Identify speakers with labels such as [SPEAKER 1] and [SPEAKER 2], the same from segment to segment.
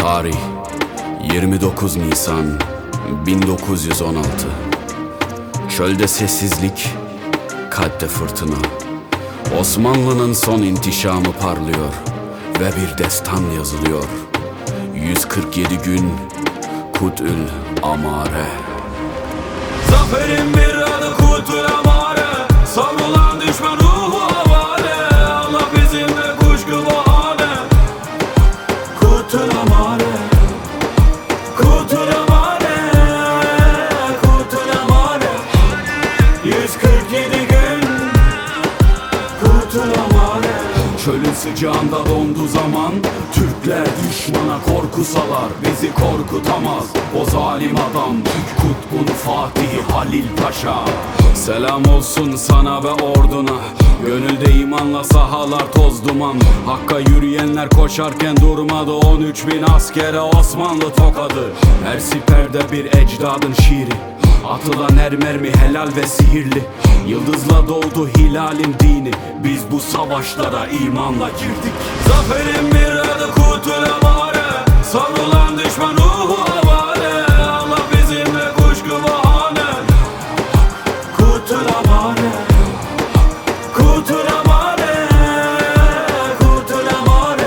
[SPEAKER 1] Tarih 29 Nisan 1916. Çölde sessizlik, kalpte fırtına. Osmanlı'nın son intişamı parlıyor ve bir destan yazılıyor. 147 gün Kut'ül Amare.
[SPEAKER 2] Zaferin bir adı Kut'ül Amare. Savrulan düşman ruhu havale. Allah bizimle kuşku bahane. Kut'ül Amare, Kut'ül Amare, Kut'ül Amare. 147 gün Kut'ül Amare.
[SPEAKER 1] Çölün sıcağında dondu zaman, Türkler düşmana korku salar, bizi korkutamaz o zalim adam. Kutbun Fatih Halil Paşa. Selam olsun sana ve orduna, gönülde imanla sahalar toz duman. Hakka yürüyenler koşarken durmadı, 13 bin askere Osmanlı tokadı. Her siperde bir ecdadın şiiri, atılan her mermi helal ve sihirli. Yıldızla doğdu hilalin dini, biz bu savaşlara imanla girdik.
[SPEAKER 2] Zaferin bir adı Kut'ül Amare. Savrulan düşman ruhu havale. Allah bizimle kuşku bahane. Kut'ül Amare, Kut'ül Amare, Kut'ül Amare.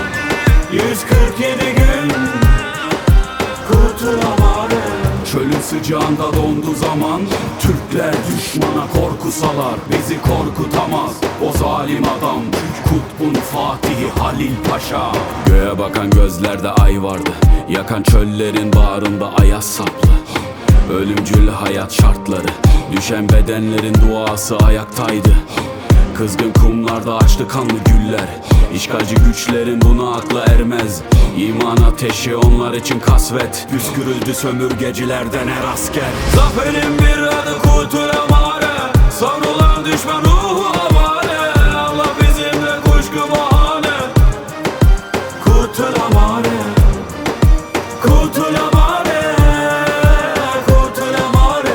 [SPEAKER 2] 147 gün Kut'ül Amare.
[SPEAKER 1] Çölün sıcağında dondu zaman, Türkler düşmana korku salar, bizi korkutamaz o zalim adam. Kutbun Fatih Halil Paşa. Göğe bakan gözlerde ay vardı, yakan çöllerin bağrında ayaz saplı. Ölümcül hayat şartları, düşen bedenlerin duası ayaktaydı. Kızgın kumlarda açtı kanlı güller, İşgalci güçlerin buna aklı ermez. İman ateşi onlar için kasvet, püskürüldü sömürgecilerden her asker.
[SPEAKER 2] Zaferin bir adı Kut'ül Amare. Savrulan düşman ruhu havale. Allah bizimle kuşku bahane. Kut'ül Amare, Kut'ül Amare, Kut'ül Amare.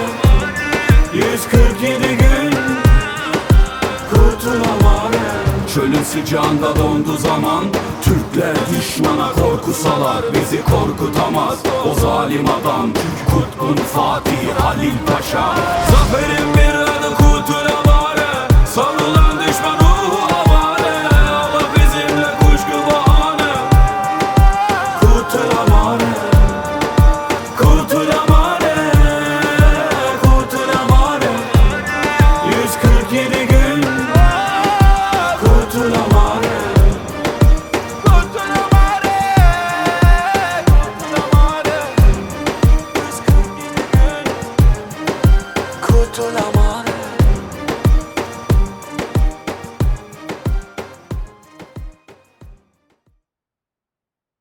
[SPEAKER 2] 147 gün Kut'ül Amare.
[SPEAKER 1] Çölün sıcağında dondu zaman, Türkler düşmana korku salar, bizi korkutamaz o zalim adam. Kutbun Fatih Halil Paşa.
[SPEAKER 2] Zaferin bir adı Kut'ül Amare. Savrulan düşman ruhu havale. Allah bizimle kuşku bahane. Kut'ül Amare, Kut'ül Amare, Kut'ül Amare. 147 gün Kut'ül Amare. Kut'ül Amare, Kut'ül Amare. 147 gün Kut'ül Amare.